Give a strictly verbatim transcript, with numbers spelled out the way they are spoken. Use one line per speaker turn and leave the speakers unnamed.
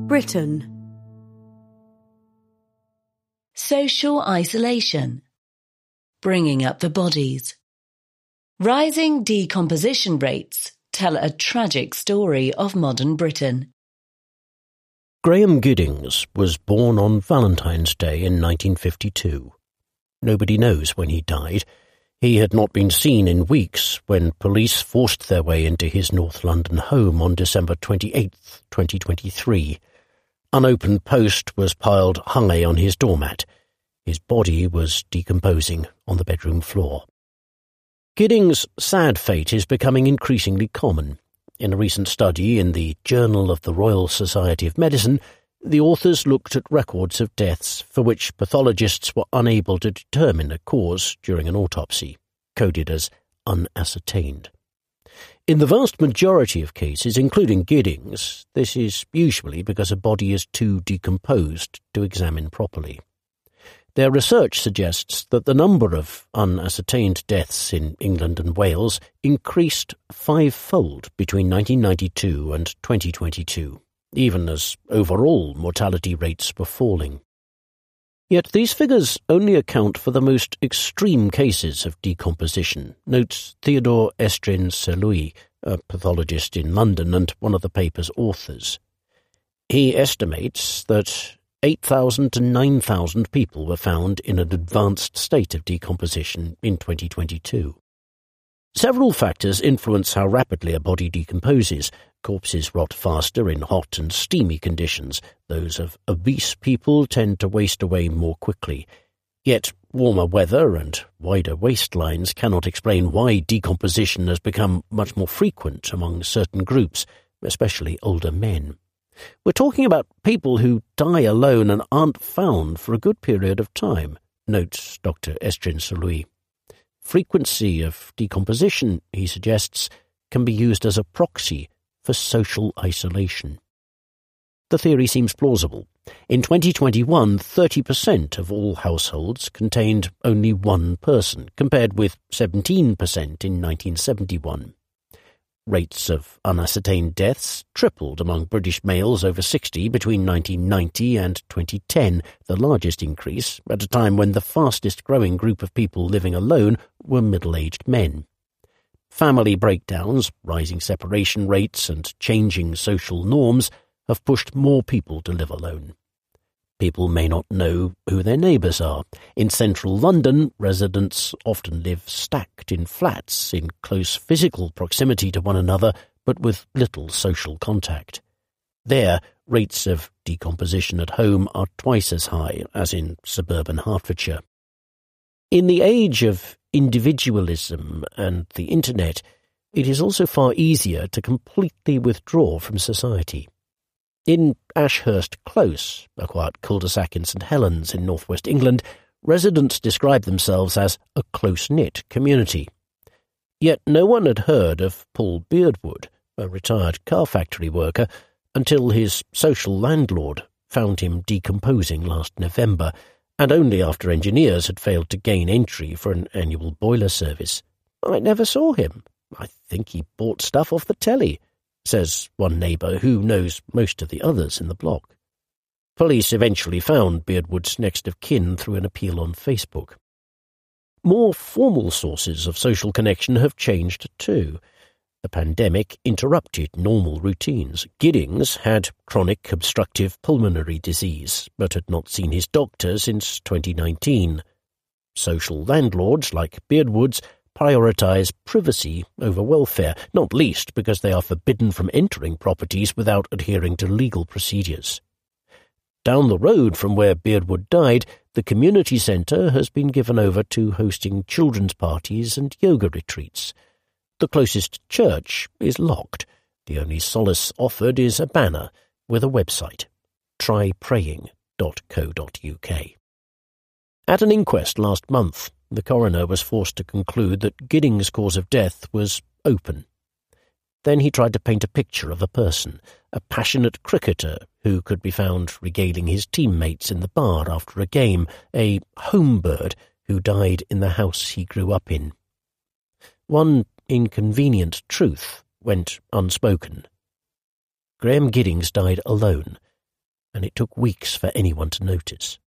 Britain.
Social isolation. Bringing up the bodies. Rising decomposition rates tell a tragic story of modern Britain.
Graham Giddings was born on Valentine's Day in nineteen fifty-two. Nobody knows when he died. He had not been seen in weeks when police forced their way into his North London home on December twenty-eighth, twenty twenty-three. Unopened post was piled high on his doormat. His body was decomposing on the bedroom floor. Giddings' sad fate is becoming increasingly common. In a recent study in the Journal of the Royal Society of Medicine, the authors looked at records of deaths for which pathologists were unable to determine a cause during an autopsy, coded as unascertained. In the vast majority of cases, including Giddings, this is usually because a body is too decomposed to examine properly. Their research suggests that the number of unascertained deaths in England and Wales increased fivefold between nineteen ninety-two and twenty twenty-two, even as overall mortality rates were falling. Yet these figures only account for the most extreme cases of decomposition, notes Theodore Estrin-Selui, a pathologist in London and one of the paper's authors. He estimates that eight thousand to nine thousand people were found in an advanced state of decomposition in twenty twenty-two. Several factors influence how rapidly a body decomposes. Corpses rot faster in hot and steamy conditions. Those of obese people tend to waste away more quickly. Yet warmer weather and wider waistlines cannot explain why decomposition has become much more frequent among certain groups, especially older men. We're talking about people who die alone and aren't found for a good period of time, notes Doctor Estrin-Selui. Frequency of decomposition, he suggests, can be used as a proxy for social isolation. The theory seems plausible. In twenty twenty-one, thirty percent of all households contained only one person, compared with seventeen percent in nineteen seventy-one. Rates of unascertained deaths tripled among British males over sixty between nineteen ninety and twenty ten, the largest increase at a time when the fastest-growing group of people living alone were middle-aged men. Family breakdowns, rising separation rates and changing social norms have pushed more people to live alone. People may not know who their neighbours are. In central London, residents often live stacked in flats in close physical proximity to one another, but with little social contact. There, rates of decomposition at home are twice as high as in suburban Hertfordshire. In the age of individualism and the internet, it is also far easier to completely withdraw from society. In Ashurst Close, a quiet cul-de-sac in St Helens in northwest England, residents describe themselves as a close-knit community. Yet no one had heard of Paul Beardwood, a retired car factory worker, until his social landlord found him decomposing last November, and only after engineers had failed to gain entry for an annual boiler service. "I never saw him. I think he bought stuff off the telly," says one neighbour who knows most of the others in the block. Police eventually found Beardwood's next of kin through an appeal on Facebook. More formal sources of social connection have changed too. The pandemic interrupted normal routines. Giddings had chronic obstructive pulmonary disease, but had not seen his doctor since twenty nineteen. Social landlords, like Beardwood's, prioritise privacy over welfare, not least because they are forbidden from entering properties without adhering to legal procedures. Down the road from where Beardwood died, the community centre has been given over to hosting children's parties and yoga retreats. The closest church is locked. The only solace offered is a banner with a website, try praying dot co dot uk. At an inquest last month, the coroner was forced to conclude that Giddings' cause of death was open. Then he tried to paint a picture of a person, a passionate cricketer who could be found regaling his teammates in the bar after a game, a home bird who died in the house he grew up in. One inconvenient truth went unspoken. Graham Giddings died alone, and it took weeks for anyone to notice.